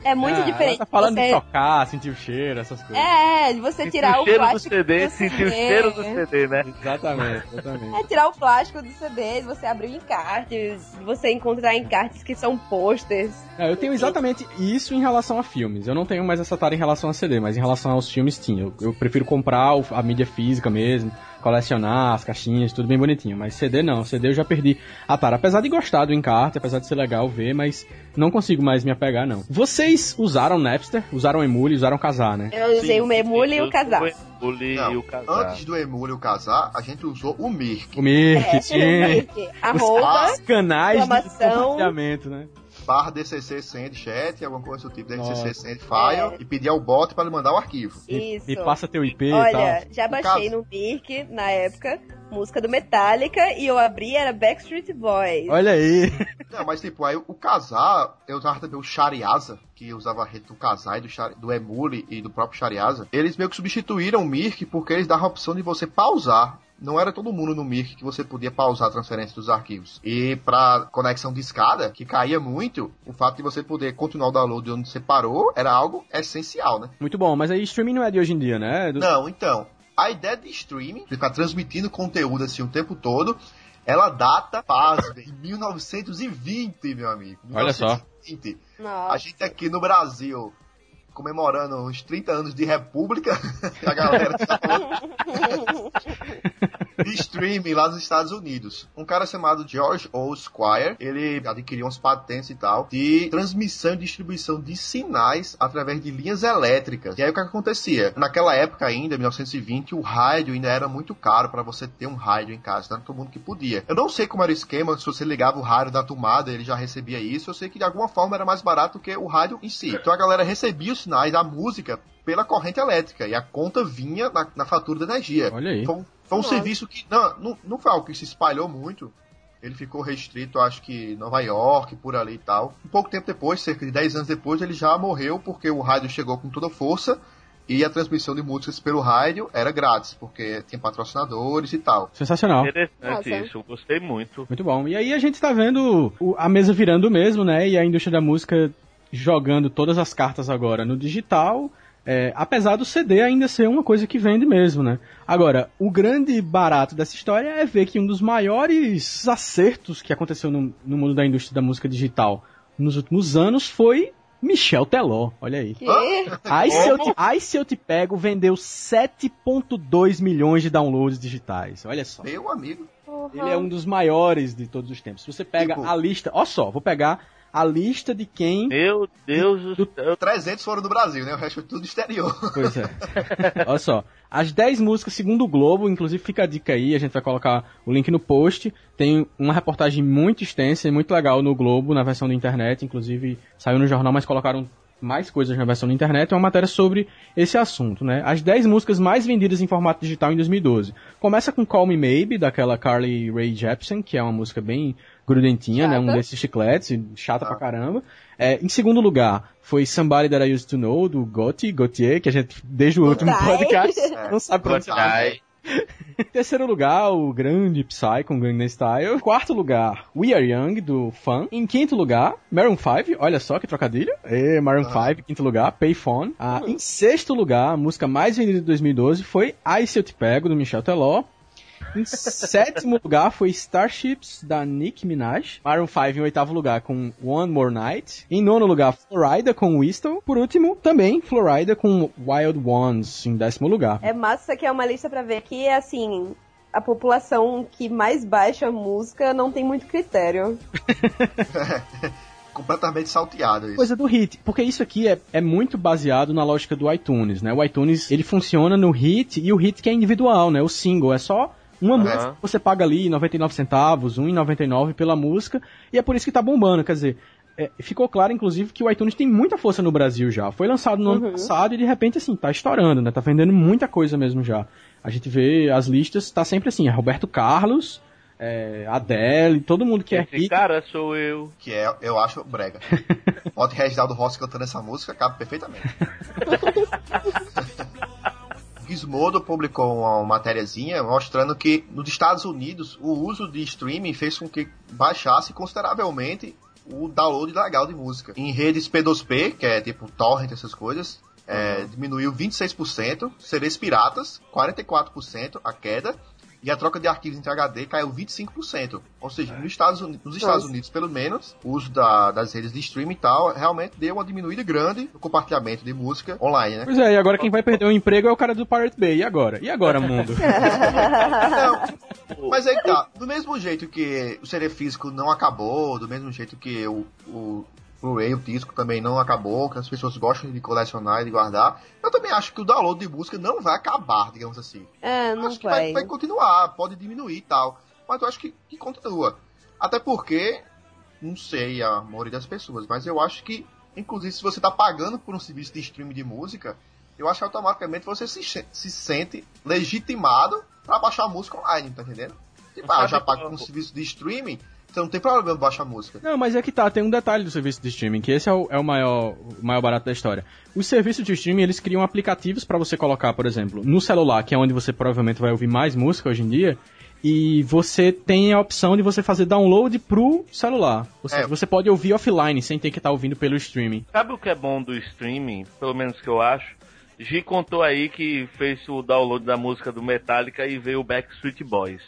Speaker 4: É muito
Speaker 1: Ah,
Speaker 4: diferente.
Speaker 1: ela tá falando
Speaker 4: você...
Speaker 1: de tocar, sentir o cheiro, essas coisas.
Speaker 4: É, de você
Speaker 3: Sentir
Speaker 4: tirar
Speaker 3: o
Speaker 4: o
Speaker 3: cheiro do
Speaker 4: plástico
Speaker 3: C D,
Speaker 4: do
Speaker 3: sentir o
Speaker 4: C D.
Speaker 3: cheiro do C D, né?
Speaker 1: Exatamente, exatamente.
Speaker 4: É tirar o plástico do C D, você abrir o encartes, você encontrar encartes que são posters.
Speaker 1: É, eu tenho exatamente isso em relação a filmes. Eu não tenho mais essa tara em relação a C D, mas em relação aos filmes, sim. Eu, eu prefiro comprar o- a mídia física mesmo, colecionar as caixinhas, tudo bem bonitinho. Mas C D não, C D eu já perdi a tara. Apesar de gostar do encarte, apesar de ser legal ver, mas não consigo mais me apegar, não. Vocês usaram Napster, usaram Emule, usaram Kazaa, né?
Speaker 4: Eu usei o Memule e
Speaker 3: Eu
Speaker 4: o Kazaa.
Speaker 3: sou O Emule
Speaker 2: Não,
Speaker 3: e o Kazaa.
Speaker 2: antes do Emule e o Kazaa, a gente usou o Mirk.
Speaker 1: O Mirk,
Speaker 4: É,
Speaker 1: tinha
Speaker 4: Mirk, arroba,
Speaker 1: os canais de
Speaker 4: exclamação.
Speaker 1: compartilhamento, né?
Speaker 2: Barra D C C Send Chat, alguma coisa do tipo, D C C
Speaker 1: Nossa.
Speaker 2: Send File,
Speaker 4: É.
Speaker 2: e pedir ao bot para ele mandar o arquivo.
Speaker 1: Me,
Speaker 4: Isso.
Speaker 1: me passa teu I P e
Speaker 4: Olha,
Speaker 1: tal.
Speaker 4: já
Speaker 2: No
Speaker 4: baixei
Speaker 2: caso-
Speaker 4: no Mirk, na época, música do Metallica, e eu abri, era Backstreet Boys.
Speaker 1: Olha aí.
Speaker 2: Não, mas tipo, aí o Kazaa, eu usava também o Shariaza, que usava a rede do Kazaa e do, Shari- do Emule e do próprio Shariaza. Eles meio que substituíram o Mirk porque eles davam a opção de você pausar. Não era todo mundo no Mirk que você podia pausar a transferência dos arquivos. E pra conexão de escada, que caía muito, o fato de você poder continuar o download de onde você parou era algo essencial, né?
Speaker 1: Muito bom, mas aí streaming não é de hoje em dia, né? Do-
Speaker 2: Não, então, a ideia de streaming, de ficar transmitindo conteúdo assim o tempo todo, ela data, pasmem, de mil novecentos e vinte, meu amigo.
Speaker 1: Olha só.
Speaker 2: mil novecentos e vinte.
Speaker 4: Nossa.
Speaker 2: A gente aqui no Brasil, comemorando os trinta anos de República, a galera tá falando de streaming lá nos Estados Unidos. Um cara chamado George O. Squire, ele adquiriu umas patentes e tal, de transmissão e distribuição de sinais através de linhas elétricas. E aí o que acontecia? Naquela época ainda, mil novecentos e vinte, o rádio ainda era muito caro para você ter um rádio em casa, não era todo mundo que podia. Eu não sei como era o esquema, se você ligava o rádio da tomada, ele já recebia isso, eu sei que de alguma forma era mais barato que o rádio em si. Então a galera recebia os sinais da música pela corrente elétrica, e a conta vinha na, na fatura da energia.
Speaker 1: Olha aí.
Speaker 2: Foi um, foi um
Speaker 4: Nossa.
Speaker 2: serviço que não, não, não foi algo que se espalhou muito. Ele ficou restrito, acho que Nova York, por ali e tal. Um pouco tempo depois, cerca de dez anos depois, ele já morreu porque o rádio chegou com toda força e a transmissão de músicas pelo rádio era grátis, porque tinha patrocinadores e tal.
Speaker 1: Sensacional.
Speaker 3: Interessante
Speaker 4: Nossa.
Speaker 3: isso, eu gostei muito.
Speaker 1: Muito bom. E aí a gente tá vendo o- a mesa virando mesmo, né? E a indústria da música jogando todas as cartas agora no digital. É, apesar do C D ainda ser uma coisa que vende mesmo, né? Agora, o grande barato dessa história é ver que um dos maiores acertos que aconteceu no, no mundo da indústria da música digital nos últimos anos foi Michel Teló. Olha aí.
Speaker 4: Que?
Speaker 1: Aí se, eu te, aí se eu te pego, vendeu sete vírgula dois milhões de downloads digitais. Olha só.
Speaker 2: Meu amigo.
Speaker 1: Ele é um dos maiores de todos os tempos. Se você pega
Speaker 2: Tipo-
Speaker 1: a lista... Ó só, vou pegar a lista de quem...
Speaker 3: Meu Deus do céu.
Speaker 2: trezentos foram do Brasil, né? O resto foi tudo exterior.
Speaker 1: Pois é. Olha só. As dez músicas segundo o Globo, inclusive fica a dica aí, a gente vai colocar o link no post. Tem uma reportagem muito extensa e muito legal no Globo, na versão da internet. Inclusive, saiu no jornal, mas colocaram mais coisas na versão da internet. É uma matéria sobre esse assunto, né? As dez músicas mais vendidas em formato digital em dois mil e doze. Começa com Call Me Maybe, daquela Carly Rae Jepsen, que é uma música bem grudentinha, né? Um
Speaker 4: Chata.
Speaker 1: desses chicletes, chata pra caramba. É, em segundo lugar, foi Somebody That I Used to Know, do Gotti, Gautier, que a gente, desde o último
Speaker 4: Gotti.
Speaker 1: podcast,
Speaker 2: É.
Speaker 1: não sabe pronunciar.
Speaker 3: Ai,
Speaker 1: Em terceiro lugar, o grande Psy com Gangnam Style. Em quarto lugar, We Are Young, do Fun. Em quinto lugar, Maroon five, olha só que trocadilho. E Maroon
Speaker 2: Ah.
Speaker 1: five, quinto lugar, Payphone. Ah, em sexto lugar, a música mais vendida de dois mil e doze foi Ai Se Eu Te Pego, do Michel Teló. Em sétimo lugar foi Starships, da Nicki Minaj. Maroon five em oitavo lugar com One More Night. Em nono lugar, Florida com Whistle. Por último, também Florida com Wild Ones, em décimo lugar.
Speaker 4: É massa, isso aqui é uma lista pra ver que, assim, a população que mais baixa a música não tem muito critério.
Speaker 2: Completamente salteado isso.
Speaker 1: Coisa do hit, porque isso aqui é, é muito baseado na lógica do iTunes, né? O iTunes, ele funciona no hit, e o hit que é individual, né? O single é só uma
Speaker 2: Uhum.
Speaker 1: música que você paga ali noventa e nove centavos, um real e noventa e nove centavos pela música, e é por isso que tá bombando, quer dizer, é, ficou claro, inclusive, que o iTunes tem muita força no Brasil já. Foi lançado no ano
Speaker 4: Uhum.
Speaker 1: passado e, de repente, assim, tá estourando, né? Tá vendendo muita coisa mesmo já. A gente vê as listas, tá sempre assim, é Roberto Carlos, é, Adele, todo mundo que é
Speaker 3: esse
Speaker 1: hit.
Speaker 3: cara sou eu.
Speaker 2: Que é, eu acho, brega. Bota Reginaldo Rossi cantando essa música, cabe perfeitamente. Gizmodo publicou uma matériazinha mostrando que nos Estados Unidos o uso de streaming fez com que baixasse consideravelmente o download legal de música. Em redes P dois P, que é tipo torrent, essas coisas, é, uhum. diminuiu vinte e seis por cento, C Ds piratas, quarenta e quatro por cento a queda, e a troca de arquivos em H D caiu vinte e cinco por cento. Ou seja, nos Estados Unidos, nos Estados Unidos pelo menos, o uso da, das redes de streaming e tal, realmente deu uma diminuída grande no compartilhamento de música online, né?
Speaker 1: Pois é, e agora quem vai perder o emprego é o cara do Pirate Bay. E agora? E agora, mundo?
Speaker 2: Não, mas aí tá, do mesmo jeito que o C D físico não acabou, do mesmo jeito que o, o Blu-ray, o disco também não acabou, que as pessoas gostam de colecionar e de guardar, eu também acho que o download de música não vai acabar, digamos assim.
Speaker 4: É, não
Speaker 2: acho que
Speaker 4: vai.
Speaker 2: vai, vai continuar, pode diminuir e tal, mas eu acho que, que continua. Até porque, não sei a maioria das pessoas, mas eu acho que, inclusive, se você tá pagando por um serviço de streaming de música, eu acho que automaticamente você se, se sente legitimado pra baixar a música online, tá entendendo? Tipo, ah, eu já pago por um serviço de streaming, então não tem problema baixar música.
Speaker 1: Não, mas é que tá, tem um detalhe do serviço de streaming, que esse é o, é o maior, o maior barato da história. Os serviços de streaming, eles criam aplicativos pra você colocar, por exemplo, no celular, que é onde você provavelmente vai ouvir mais música hoje em dia, e você tem a opção de você fazer download pro celular. Ou seja, é. você pode ouvir offline, sem ter que estar ouvindo pelo streaming.
Speaker 3: Sabe o que é bom do streaming, pelo menos que eu acho? Gi contou aí que fez o download da música do Metallica e veio o Backstreet Boys.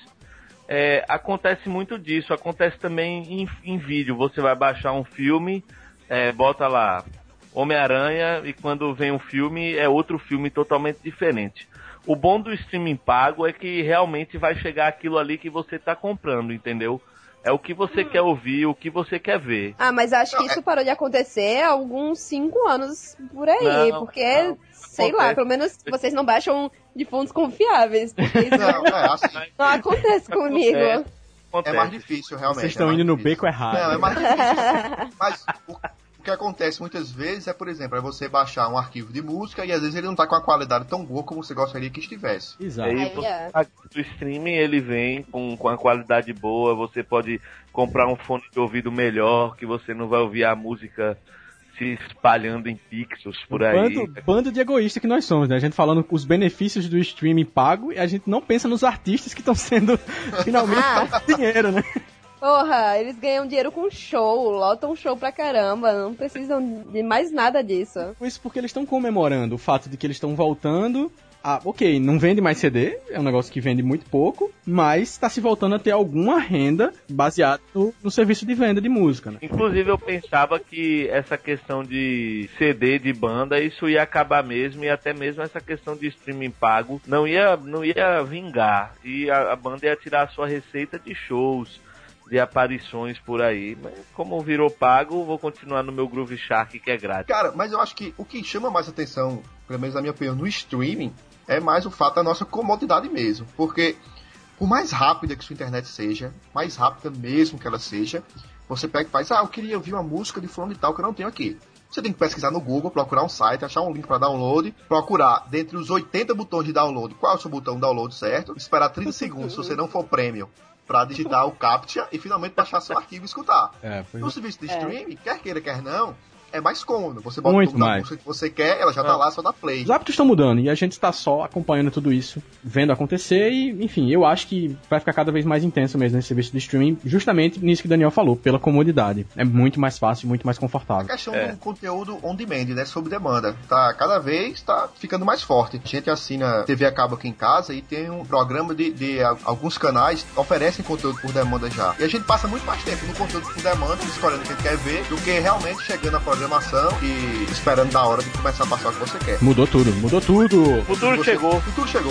Speaker 3: É, acontece muito disso, acontece também em, em vídeo. Você vai baixar um filme, é, bota lá Homem-Aranha, e quando vem um filme é outro filme totalmente diferente. O bom do streaming pago é que realmente vai chegar aquilo ali que você está comprando, entendeu? É o que você hum. quer ouvir, o que você quer ver.
Speaker 4: Ah, mas acho que isso parou de acontecer há alguns cinco anos por aí, não, porque, não, sei acontece. lá, pelo menos vocês não baixam de fontes confiáveis. Isso não, é, assim, não acontece comigo.
Speaker 2: Acontece. É mais difícil, realmente.
Speaker 1: Vocês estão
Speaker 2: é
Speaker 1: indo
Speaker 2: difícil.
Speaker 1: no beco errado.
Speaker 2: Não, é mais difícil. Mas o, o que acontece muitas vezes é, por exemplo, é você baixar um arquivo de música e às vezes ele não tá com a qualidade tão boa como você gostaria que estivesse.
Speaker 1: Exato.
Speaker 3: Aí,
Speaker 4: é.
Speaker 3: O streaming ele vem com, com a qualidade boa, você pode comprar um fone de ouvido melhor, que você não vai ouvir a música se espalhando em pixels por
Speaker 1: um
Speaker 3: aí.
Speaker 1: Bando, bando de egoísta que nós somos, né? A gente falando os benefícios do streaming pago e a gente não pensa nos artistas que estão sendo finalmente ah. dinheiro, né?
Speaker 4: Porra, eles ganham dinheiro com show, lotam show pra caramba, não precisam de mais nada disso.
Speaker 1: Isso porque eles estão comemorando o fato de que eles estão voltando. Ah, ok, não vende mais C D, é um negócio que vende muito pouco, mas está se voltando a ter alguma renda baseada no, no serviço de venda de música, né?
Speaker 3: Inclusive eu pensava que essa questão de C D de banda, isso ia acabar mesmo, e até mesmo essa questão de streaming pago não ia, não ia vingar, e a, a banda ia tirar a sua receita de shows, de aparições por aí, mas como virou pago, vou continuar no meu Groove Shark, que é grátis.
Speaker 2: Cara, mas eu acho que o que chama mais atenção, pelo menos na minha opinião, no streaming, é mais o fato da nossa comodidade mesmo, porque por mais rápida que sua internet seja, mais rápida mesmo que ela seja, você pega e faz, ah, eu queria ouvir uma música de fulano e tal que eu não tenho aqui. Você tem que pesquisar no Google, procurar um site, achar um link para download, procurar dentre os oitenta botões de download, qual é o seu botão download certo, esperar trinta segundos, se você não for premium, pra digitar o CAPTCHA e finalmente baixar seu arquivo e escutar. É, no serviço de streaming, é. quer queira, quer não, é mais cômodo. Você bota
Speaker 1: Muito
Speaker 2: o nome da música que você quer, ela já tá é. lá, só dá play.
Speaker 1: Os hábitos estão mudando e a gente está só acompanhando tudo isso, vendo acontecer e, enfim, eu acho que vai ficar cada vez mais intenso mesmo nesse serviço de streaming, justamente nisso que o Daniel falou, pela comodidade. É muito mais fácil, muito mais confortável.
Speaker 2: A questão
Speaker 3: é.
Speaker 2: do conteúdo on demand, né, sob demanda, tá cada vez tá ficando mais forte. A gente assina T V a cabo aqui em casa e tem um programa de, de alguns canais que oferecem conteúdo por demanda já. E a gente passa muito mais tempo no conteúdo por demanda, escolhendo o que a gente quer ver, do que realmente chegando à programação e esperando da hora de começar a passar o que você quer.
Speaker 1: Mudou tudo, mudou tudo.
Speaker 3: O futuro chegou.
Speaker 2: O futuro chegou.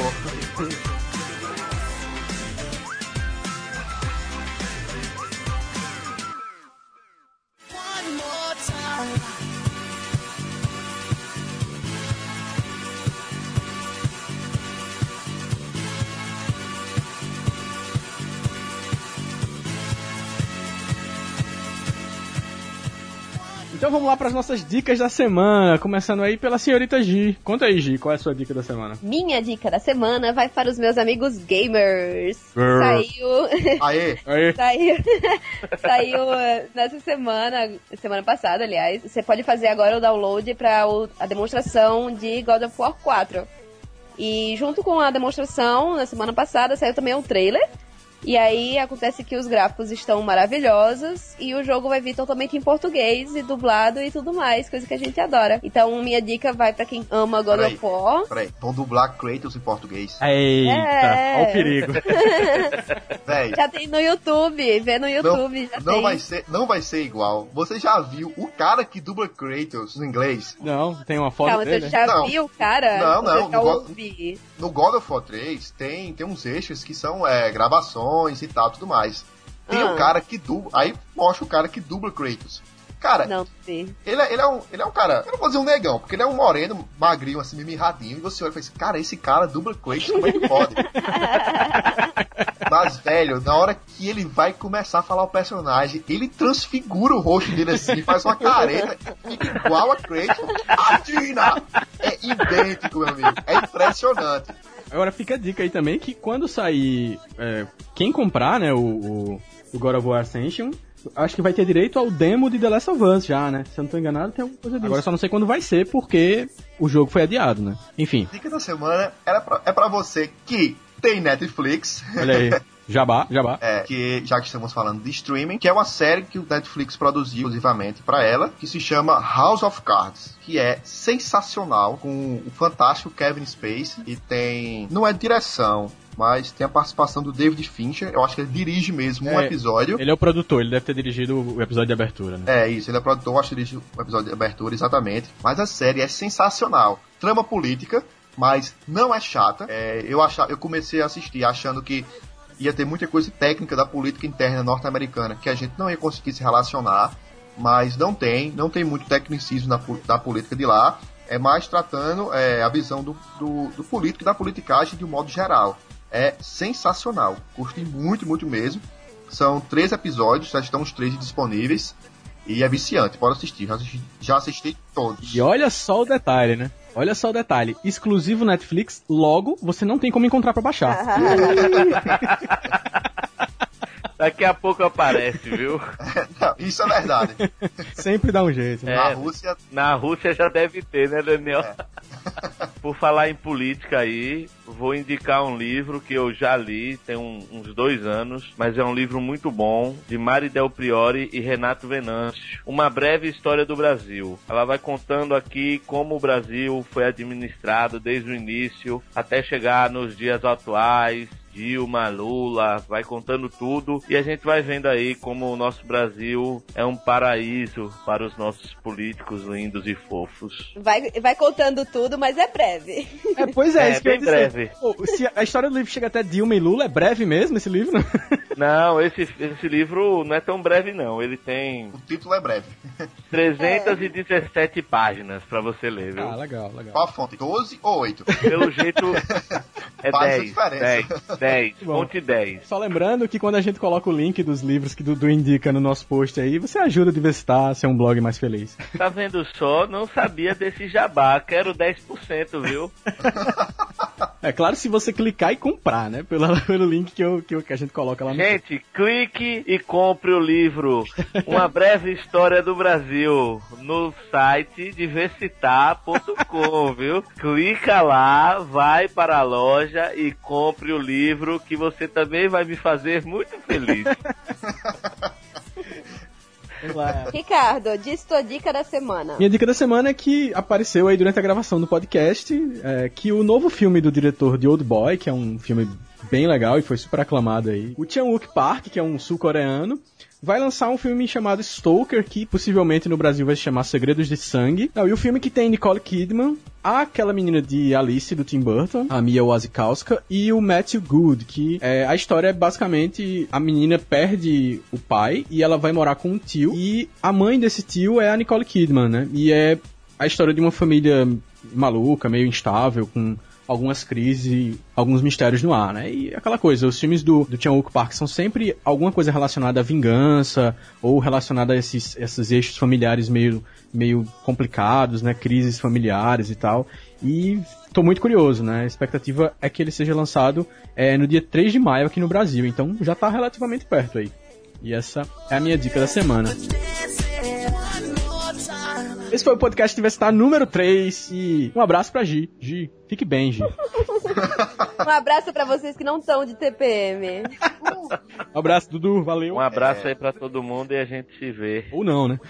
Speaker 1: Então vamos lá para as nossas dicas da semana, começando aí pela senhorita Gi. Conta aí, Gi, qual é a sua dica da semana?
Speaker 4: Minha dica da semana vai para os meus amigos gamers. Brrr. Saiu...
Speaker 2: Aê!
Speaker 1: Aê!
Speaker 4: Saiu... Saiu nessa semana, semana passada, aliás. Você pode fazer agora o download para a demonstração de God of War quatro. E junto com a demonstração, na semana passada, saiu também um trailer. E aí acontece que os gráficos estão maravilhosos e o jogo vai vir totalmente em português e dublado e tudo mais, coisa que a gente adora. Então minha dica vai pra quem ama God
Speaker 2: Peraí,
Speaker 4: of War.
Speaker 2: Peraí, vão dublar Kratos em português.
Speaker 1: Eita,
Speaker 4: É.
Speaker 1: olha o perigo.
Speaker 2: Véi,
Speaker 4: Já tem no YouTube, vê no YouTube, já
Speaker 2: não
Speaker 4: tem.
Speaker 2: vai ser, não vai ser igual. Você já viu o cara que dubla Kratos no inglês?
Speaker 1: Não, tem uma foto
Speaker 4: Calma,
Speaker 1: dele?
Speaker 4: você já
Speaker 2: Não.
Speaker 4: viu, cara?
Speaker 2: Não, não,
Speaker 4: Eu já
Speaker 2: não vou-
Speaker 4: ouvi.
Speaker 2: No God of War três tem, tem uns extras que são é, gravações e tal, tudo mais. Tem
Speaker 4: Ah.
Speaker 2: um cara que dubla, aí mostra o cara que dubla Kratos. Cara,
Speaker 4: Não sei.
Speaker 2: ele, é- ele, é um, ele é um cara, eu não vou dizer um negão, porque ele é um moreno, magrinho, assim, meio mirradinho, e você olha e fala assim, cara, esse cara dubla Kratos, como é que pode? Mas, velho, na hora que ele vai começar a falar o personagem, ele transfigura o rosto dele assim, faz uma careta, fica igual a Kratos. Atina! É idêntico, meu amigo. É impressionante.
Speaker 1: Agora fica a dica aí também que quando sair, é, quem comprar, né, o, o, o God of War Ascension, acho que vai ter direito ao demo de The Last of Us já, né? Se eu não tô enganado, tem alguma coisa disso. Agora eu só não sei quando vai ser, porque o jogo foi adiado, né? Enfim,
Speaker 2: Dica da semana era pra, é pra você que tem Netflix.
Speaker 1: olha aí. Jabá, jabá.
Speaker 2: É, que já que estamos falando de streaming, que é uma série que o Netflix produziu exclusivamente pra ela, que se chama House of Cards, que é sensacional, com o fantástico Kevin Spacey, e tem, não é direção, mas tem a participação do David Fincher, eu acho que ele dirige mesmo um
Speaker 1: É,
Speaker 2: episódio.
Speaker 1: Ele é o produtor, ele deve ter dirigido o episódio de abertura, né?
Speaker 2: É isso, ele é produtor, eu acho que dirige o episódio de abertura, exatamente. Mas a série é sensacional. Trama política, mas não é chata. É, eu, achava, eu comecei a assistir achando que ia ter muita coisa técnica da política interna norte-americana que a gente não ia conseguir se relacionar, mas não tem, não tem muito tecnicismo na, da política de lá, é mais tratando é, a visão do, do, do político e da politicagem de um modo geral. É sensacional, gostei muito, muito mesmo. São três episódios, já estão os três disponíveis, e é viciante, pode assistir, já assisti, já assisti todos.
Speaker 1: E olha só o detalhe, né? Olha só o detalhe. Exclusivo Netflix, logo você não tem como encontrar pra baixar.
Speaker 3: Daqui a pouco aparece, viu?
Speaker 2: Não, isso é verdade.
Speaker 1: Sempre dá um jeito, né?
Speaker 3: É.
Speaker 2: Na Rússia,
Speaker 3: Na Rússia já deve ter, né, Daniel?
Speaker 2: É.
Speaker 3: Por falar em política aí, vou indicar um livro que eu já li, tem um, uns dois anos, mas é um livro muito bom, de Mari Del Priore e Renato Venâncio. Uma breve história do Brasil. Ela vai contando aqui como o Brasil foi administrado desde o início até chegar nos dias atuais. Dilma, Lula, vai contando tudo e a gente vai vendo aí como o nosso Brasil é um paraíso para os nossos políticos lindos e fofos.
Speaker 4: Vai, vai contando tudo, mas é breve.
Speaker 1: É, pois é,
Speaker 3: É,
Speaker 1: isso que eu ia
Speaker 3: bem
Speaker 1: dizer.
Speaker 3: breve.
Speaker 1: Pô, se a história do livro chega até Dilma e Lula, é breve mesmo esse livro?
Speaker 3: Não, esse, esse livro não é tão breve não, ele tem
Speaker 2: o título é breve.
Speaker 3: trezentas e dezessete páginas pra você ler, viu?
Speaker 1: Ah, legal, legal.
Speaker 2: Qual a fonte? doze ou oito?
Speaker 3: Pelo jeito é
Speaker 2: Faz a
Speaker 3: dez,
Speaker 2: diferença.
Speaker 3: dez, dez,
Speaker 1: Bom.
Speaker 3: fonte dez.
Speaker 1: Só lembrando que quando a gente coloca o link dos livros que Dudu indica no nosso post aí, você ajuda a diversificar, a ser um blog mais feliz.
Speaker 3: Tá vendo só? Não sabia desse jabá, quero dez por cento, viu?
Speaker 1: É claro, se você clicar e comprar, né? Pelo, pelo link que, eu, que, eu- que a gente coloca lá no
Speaker 3: Gente, clique e compre o livro Uma Breve História do Brasil no site diversitar ponto com, viu? Clica lá, vai para a loja e compre o livro que você também vai me fazer muito feliz.
Speaker 1: Sei lá.
Speaker 4: Ricardo, diz tua dica da semana.
Speaker 1: Minha dica da semana é que apareceu aí durante a gravação do podcast é, que o novo filme do diretor de Old Boy, que é um filme bem legal e foi super aclamado aí, o Chan-wook Park, que é um sul-coreano, vai lançar um filme chamado Stalker, que possivelmente no Brasil vai se chamar Segredos de Sangue. Não, e o filme que tem Nicole Kidman, aquela menina de Alice, do Tim Burton, a Mia Wasikowska, e o Matthew Good, que é, a história é basicamente a menina perde o pai e ela vai morar com um tio, e a mãe desse tio é a Nicole Kidman, né? E é a história de uma família maluca, meio instável, com algumas crises e alguns mistérios no ar, né? E aquela coisa, os filmes do, do Chan-wook Park são sempre alguma coisa relacionada à vingança ou relacionada a esses, esses eixos familiares meio, meio complicados, né? Crises familiares e tal. E tô muito curioso, né? A expectativa é que ele seja lançado é, no dia três de maio aqui no Brasil, então já tá relativamente perto aí. E essa é a minha dica da semana. Esse foi o podcast Diversitar número três e um abraço pra Gi. Gi, fique bem, Gi.
Speaker 4: Um abraço pra vocês que não estão de T P M.
Speaker 1: Um abraço, Dudu, valeu.
Speaker 3: Um abraço é... aí pra todo mundo e a gente se vê.
Speaker 1: Ou não, né?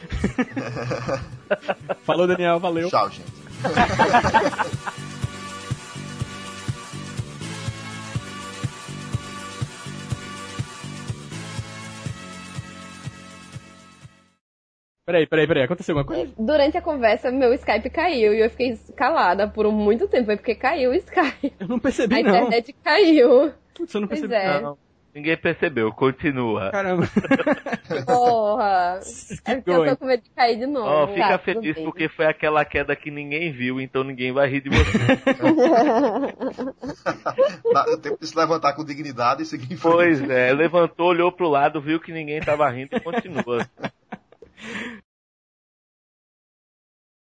Speaker 1: Falou, Daniel, valeu.
Speaker 2: Tchau, gente.
Speaker 1: Peraí, peraí, peraí, aconteceu alguma coisa?
Speaker 4: Durante a conversa, meu Skype caiu e eu fiquei calada por muito tempo, foi porque caiu o Skype.
Speaker 1: Eu não percebi,
Speaker 4: a
Speaker 1: não.
Speaker 4: A internet caiu.
Speaker 1: Putz, eu não percebi,
Speaker 4: é.
Speaker 3: não. Ninguém percebeu, continua.
Speaker 1: Caramba.
Speaker 4: Porra. É porque eu tô com medo de cair de novo.
Speaker 3: Ó, oh, fica
Speaker 4: tá,
Speaker 3: feliz porque foi aquela queda que ninguém viu, então ninguém vai rir de você.
Speaker 2: Dá tempo de se levantar com dignidade e seguir em frente.
Speaker 3: Pois é, levantou, olhou pro lado, viu que ninguém tava rindo e continua.